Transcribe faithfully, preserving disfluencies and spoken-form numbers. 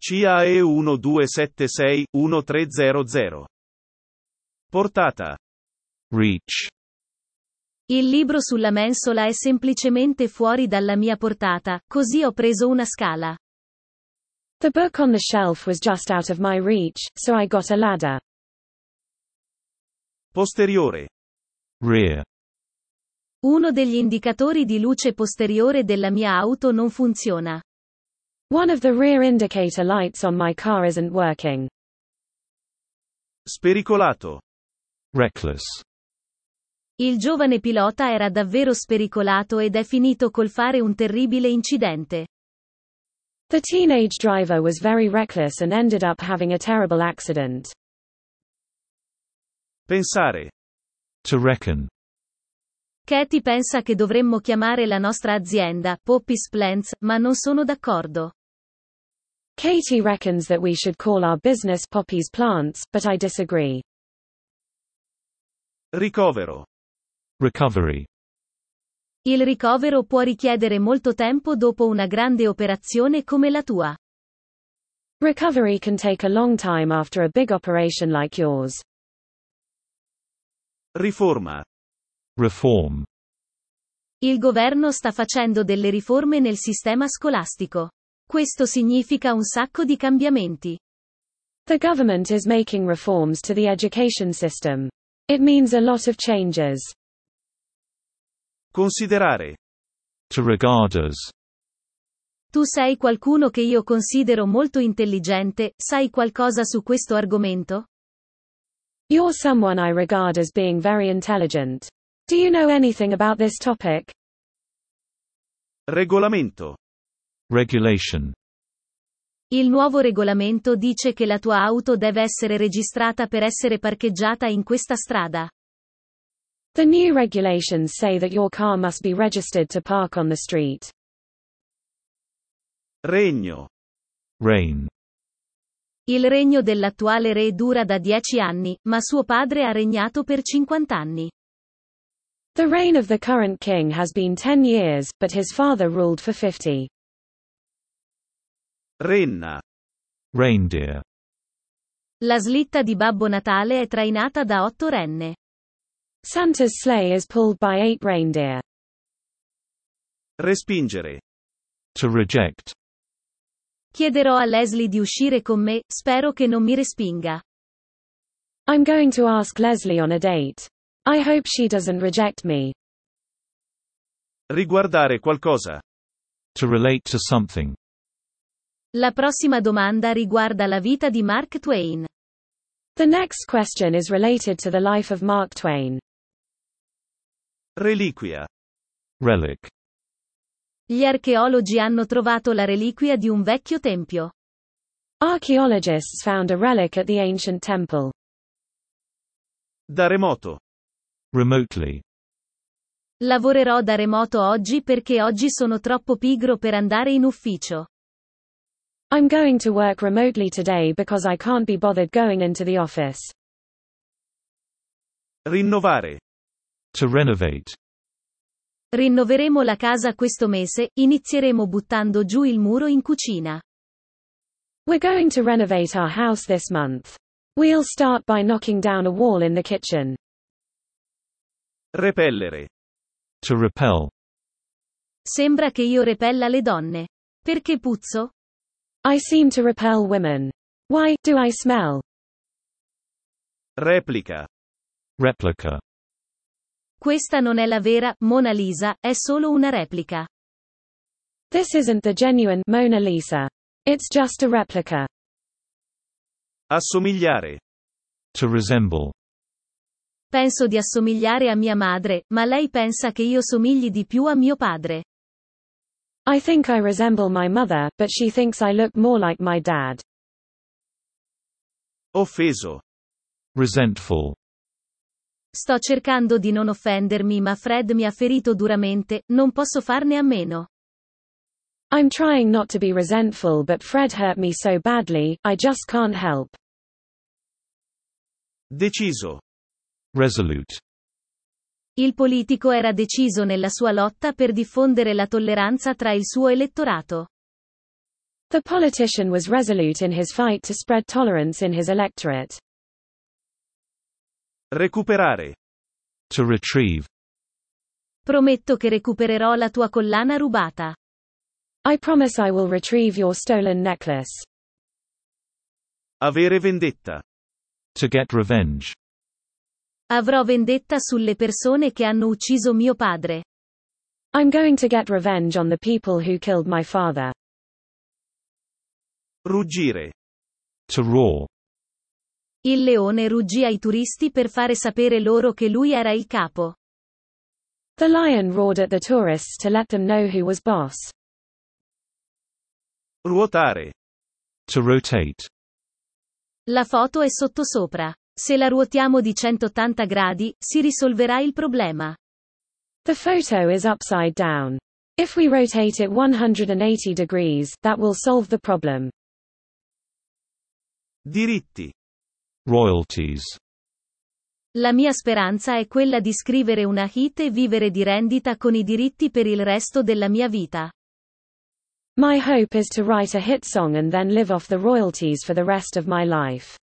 C A E uno due sette sei uno tre zero zero. Portata. Reach. Il libro sulla mensola è semplicemente fuori dalla mia portata, così ho preso una scala. The book on the shelf was just out of my reach, so I got a ladder. Posteriore. Rear. Uno degli indicatori di luce posteriore della mia auto non funziona. One of the rear indicator lights on my car isn't working. Spericolato. Reckless. Il giovane pilota era davvero spericolato ed è finito col fare un terribile incidente. The teenage driver was very reckless and ended up having a terrible accident. Pensare. To reckon. Katie pensa che dovremmo chiamare la nostra azienda Poppy's Plants, ma non sono d'accordo. Katie reckons that we should call our business Poppy's Plants, but I disagree. Ricovero. Recovery. Il ricovero può richiedere molto tempo dopo una grande operazione come la tua. Recovery can take a long time after a big operation like yours. Riforma. Reform. Il governo sta facendo delle riforme nel sistema scolastico. Questo significa un sacco di cambiamenti. The government is making reforms to the education system. It means a lot of changes. Considerare. To regard as. Tu sei qualcuno che io considero molto intelligente, sai qualcosa su questo argomento? You're someone I regard as being very intelligent. Do you know anything about this topic? Regolamento. Regulation. Il nuovo regolamento dice che la tua auto deve essere registrata per essere parcheggiata in questa strada. The new regulations say that your car must be registered to park on the street. Regno. Reign. Il regno dell'attuale re dura da dieci anni, ma suo padre ha regnato per cinquanta anni. The reign of the current king has been ten years, but his father ruled for fifty. Renna. Reindeer. La slitta di Babbo Natale è trainata da otto renne. Santa's sleigh is pulled by eight reindeer. Respingere. To reject. Chiederò a Leslie di uscire con me, spero che non mi respinga. I'm going to ask Leslie on a date. I hope she doesn't reject me. Riguardare qualcosa. To relate to something. La prossima domanda riguarda la vita di Mark Twain. The next question is related to the life of Mark Twain. Reliquia. Relic. Gli archeologi hanno trovato la reliquia di un vecchio tempio. Archaeologists found a relic at the ancient temple. Da remoto. Remotely. Lavorerò da remoto oggi perché oggi sono troppo pigro per andare in ufficio. I'm going to work remotely today because I can't be bothered going into the office. Rinnovare. To renovate. Rinnoveremo la casa questo mese, inizieremo buttando giù il muro in cucina. We're going to renovate our house this month. We'll start by knocking down a wall in the kitchen. Repellere. To repel. Sembra che io repella le donne. Perché puzzo? I seem to repel women. Why do I smell? Replica. Replica. Questa non è la vera Mona Lisa, è solo una replica. This isn't the genuine Mona Lisa. It's just a replica. Assomigliare. To resemble. Penso di assomigliare a mia madre, ma lei pensa che io somigli di più a mio padre. I think I resemble my mother, but she thinks I look more like my dad. Offeso. Resentful. Sto cercando di non offendermi, ma Fred mi ha ferito duramente, non posso farne a meno. I'm trying not to be resentful, but Fred hurt me so badly, I just can't help. Deciso. Resolute. Il politico era deciso nella sua lotta per diffondere la tolleranza tra il suo elettorato. The politician was resolute in his fight to spread tolerance in his electorate. Recuperare. To retrieve. Prometto che recupererò la tua collana rubata. I promise I will retrieve your stolen necklace. Avere vendetta. To get revenge. Avrò vendetta sulle persone che hanno ucciso mio padre. I'm going to get revenge on the people who killed my father. Ruggire. To roar. Il leone ruggì ai turisti per fare sapere loro che lui era il capo. The lion roared at the tourists to let them know who was boss. Ruotare. To rotate. La foto è sottosopra. Se la ruotiamo di centottanta gradi, si risolverà il problema. The photo is upside down. If we rotate it one hundred eighty degrees, that will solve the problem. Diritti. Royalties. La mia speranza è quella di scrivere una hit e vivere di rendita con i diritti per il resto della mia vita. My hope is to write a hit song and then live off the royalties for the rest of my life.